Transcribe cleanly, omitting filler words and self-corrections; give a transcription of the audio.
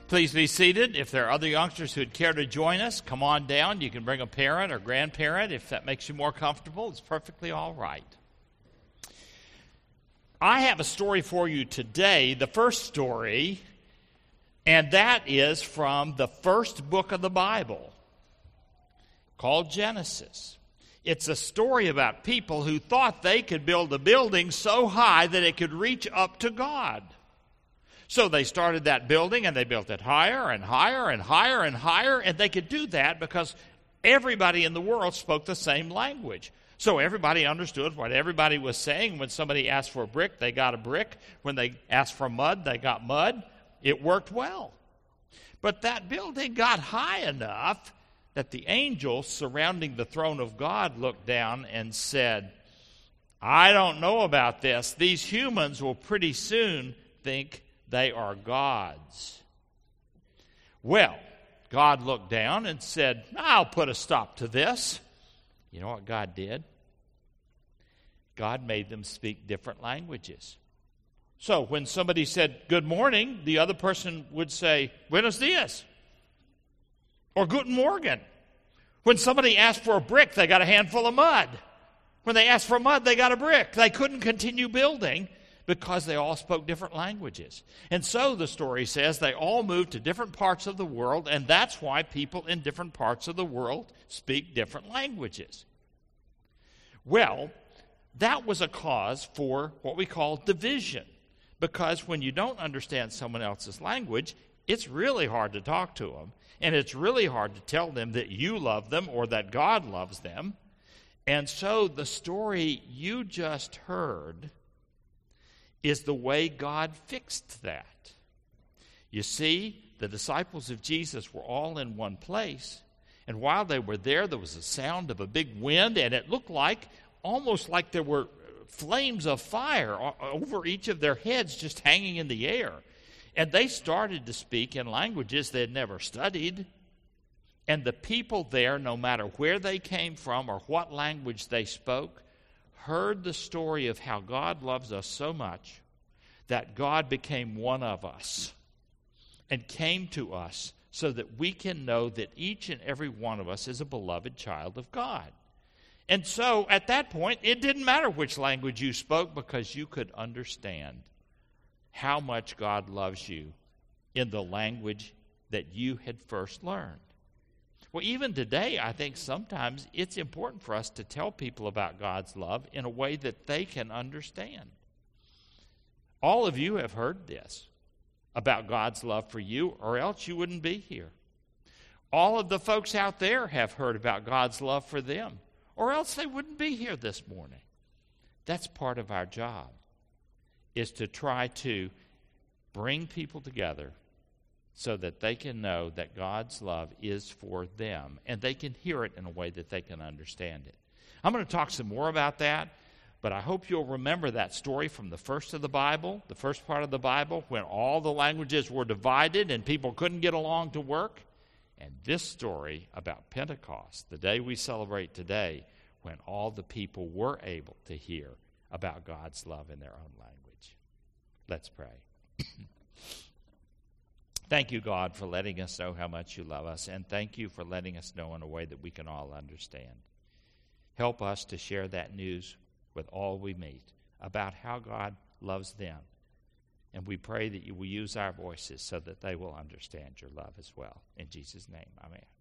Please be seated. If there are other youngsters who'd care to join us, come on down. You can bring a parent or grandparent if that makes you more comfortable. It's perfectly all right. I have a story for you today, the first story, and that is from the first book of the Bible, called Genesis. It's a story about people who thought they could build a building so high that it could reach up to God. So they started that building, and they built it higher and higher and higher and higher, and they could do that because everybody in the world spoke the same language. So everybody understood what everybody was saying. When somebody asked for a brick, they got a brick. When they asked for mud, they got mud. It worked well. But that building got high enough that the angels surrounding the throne of God looked down and said, I don't know about this. These humans will pretty soon think they are gods. Well, God looked down and said, I'll put a stop to this. You know what God did? God made them speak different languages. So when somebody said, good morning, the other person would say, buenos dias, or guten morgen. When somebody asked for a brick, they got a handful of mud. When they asked for mud, they got a brick. They couldn't continue building because they all spoke different languages. And so the story says they all moved to different parts of the world, and that's why people in different parts of the world speak different languages. Well, that was a cause for what we call division, because when you don't understand someone else's language, it's really hard to talk to them, and it's really hard to tell them that you love them or that God loves them. And so the story you just heard is the way God fixed that. You see, the disciples of Jesus were all in one place, and while they were there was a sound of a big wind, and it looked almost like there were flames of fire over each of their heads just hanging in the air. And they started to speak in languages they had never studied. And the people there, no matter where they came from or what language they spoke, heard the story of how God loves us so much that God became one of us and came to us so that we can know that each and every one of us is a beloved child of God. And so at that point, it didn't matter which language you spoke because you could understand how much God loves you in the language that you had first learned. Well, even today, I think sometimes it's important for us to tell people about God's love in a way that they can understand. All of you have heard this about God's love for you, or else you wouldn't be here. All of the folks out there have heard about God's love for them, or else they wouldn't be here this morning. That's part of our job, is to try to bring people together so that they can know that God's love is for them, and they can hear it in a way that they can understand it. I'm going to talk some more about that, but I hope you'll remember that story from the first of the Bible, the first part of the Bible, when all the languages were divided and people couldn't get along to work, and this story about Pentecost, the day we celebrate today, when all the people were able to hear about God's love in their own language. Let's pray. Thank you, God, for letting us know how much you love us, and thank you for letting us know in a way that we can all understand. Help us to share that news with all we meet about how God loves them, and we pray that you will use our voices so that they will understand your love as well. In Jesus' name, amen.